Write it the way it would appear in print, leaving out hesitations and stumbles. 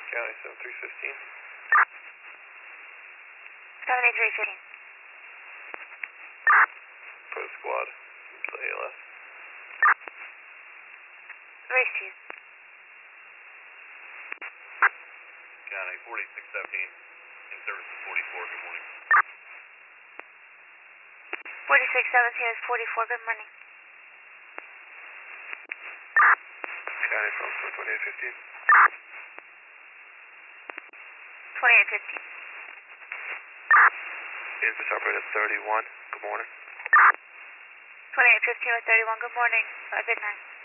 County 7315. 7315. Post squad. To ALS. Race 2. County 4617. In service of 44. Good morning. 4617 is 44. Good morning. County from 2815. 2815. Dispatch operator 31. Good morning. 2815 with 31. Good morning. Good night.